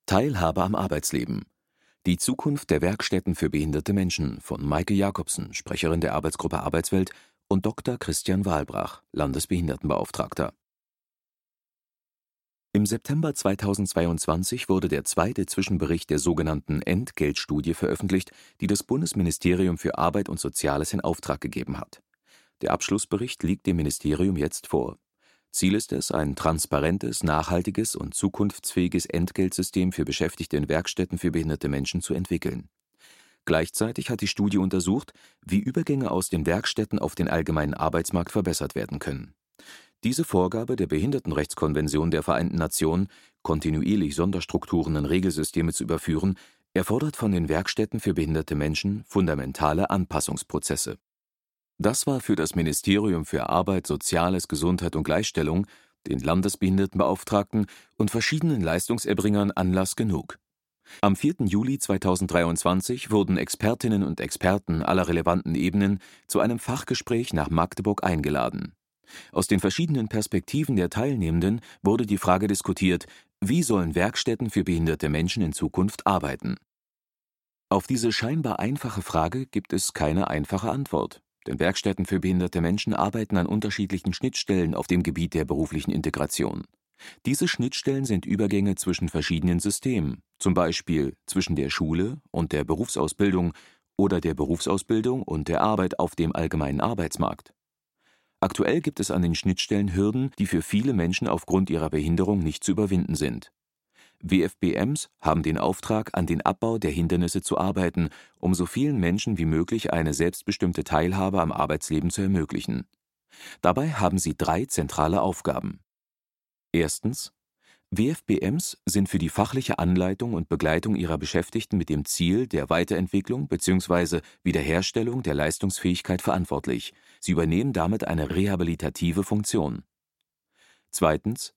Teilhabe am Arbeitsleben. Die Zukunft der Werkstätten für behinderte Menschen von Maike Jacobsen, Sprecherin der Arbeitsgruppe Arbeitswelt, und Dr. Christian Wahlbrach, Landesbehindertenbeauftragter. Im September 2022 wurde der zweite Zwischenbericht der sogenannten Entgeltstudie veröffentlicht, die das Bundesministerium für Arbeit und Soziales in Auftrag gegeben hat. Der Abschlussbericht liegt dem Ministerium jetzt vor. Ziel ist es, ein transparentes, nachhaltiges und zukunftsfähiges Entgeltsystem für Beschäftigte in Werkstätten für behinderte Menschen zu entwickeln. Gleichzeitig hat die Studie untersucht, wie Übergänge aus den Werkstätten auf den allgemeinen Arbeitsmarkt verbessert werden können. Diese Vorgabe der Behindertenrechtskonvention der Vereinten Nationen, kontinuierlich Sonderstrukturen in Regelsysteme zu überführen, erfordert von den Werkstätten für behinderte Menschen fundamentale Anpassungsprozesse. Das war für das Ministerium für Arbeit, Soziales, Gesundheit und Gleichstellung, den Landesbehindertenbeauftragten und verschiedenen Leistungserbringern Anlass genug. Am 4. Juli 2023 wurden Expertinnen und Experten aller relevanten Ebenen zu einem Fachgespräch nach Magdeburg eingeladen. Aus den verschiedenen Perspektiven der Teilnehmenden wurde die Frage diskutiert: Wie sollen Werkstätten für behinderte Menschen in Zukunft arbeiten? Auf diese scheinbar einfache Frage gibt es keine einfache Antwort. Denn Werkstätten für behinderte Menschen arbeiten an unterschiedlichen Schnittstellen auf dem Gebiet der beruflichen Integration. Diese Schnittstellen sind Übergänge zwischen verschiedenen Systemen, zum Beispiel zwischen der Schule und der Berufsausbildung oder der Berufsausbildung und der Arbeit auf dem allgemeinen Arbeitsmarkt. Aktuell gibt es an den Schnittstellen Hürden, die für viele Menschen aufgrund ihrer Behinderung nicht zu überwinden sind. WFBMs haben den Auftrag, an den Abbau der Hindernisse zu arbeiten, um so vielen Menschen wie möglich eine selbstbestimmte Teilhabe am Arbeitsleben zu ermöglichen. Dabei haben sie 3 zentrale Aufgaben. Erstens: WFBMs sind für die fachliche Anleitung und Begleitung ihrer Beschäftigten mit dem Ziel der Weiterentwicklung bzw. Wiederherstellung der Leistungsfähigkeit verantwortlich. Sie übernehmen damit eine rehabilitative Funktion. Zweitens: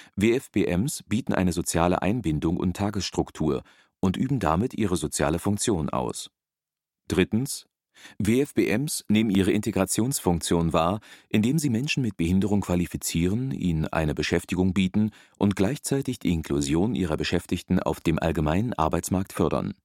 WFBMs bieten eine soziale Einbindung und Tagesstruktur und üben damit ihre soziale Funktion aus. Drittens: WFBMs nehmen ihre Integrationsfunktion wahr, indem sie Menschen mit Behinderung qualifizieren, ihnen eine Beschäftigung bieten und gleichzeitig die Inklusion ihrer Beschäftigten auf dem allgemeinen Arbeitsmarkt fördern.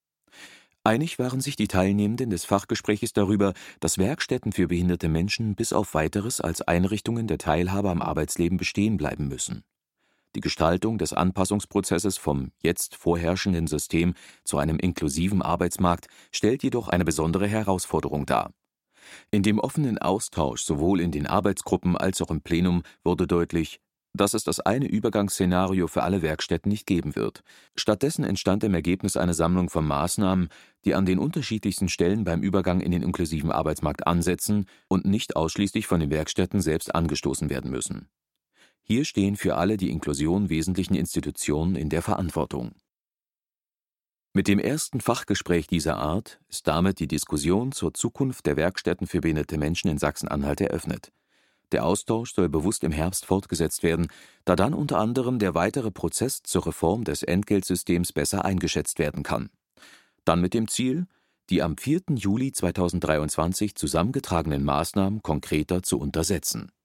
Einig waren sich die Teilnehmenden des Fachgespräches darüber, dass Werkstätten für behinderte Menschen bis auf Weiteres als Einrichtungen der Teilhabe am Arbeitsleben bestehen bleiben müssen. Die Gestaltung des Anpassungsprozesses vom jetzt vorherrschenden System zu einem inklusiven Arbeitsmarkt stellt jedoch eine besondere Herausforderung dar. In dem offenen Austausch sowohl in den Arbeitsgruppen als auch im Plenum wurde deutlich, dass es das eine Übergangsszenario für alle Werkstätten nicht geben wird. Stattdessen entstand im Ergebnis eine Sammlung von Maßnahmen, die an den unterschiedlichsten Stellen beim Übergang in den inklusiven Arbeitsmarkt ansetzen und nicht ausschließlich von den Werkstätten selbst angestoßen werden müssen. Hier stehen für alle die Inklusion wesentlichen Institutionen in der Verantwortung. Mit dem ersten Fachgespräch dieser Art ist damit die Diskussion zur Zukunft der Werkstätten für behinderte Menschen in Sachsen-Anhalt eröffnet. Der Austausch soll bewusst im Herbst fortgesetzt werden, da dann unter anderem der weitere Prozess zur Reform des Entgeltsystems besser eingeschätzt werden kann. Dann mit dem Ziel, die am 4. Juli 2023 zusammengetragenen Maßnahmen konkreter zu untersetzen.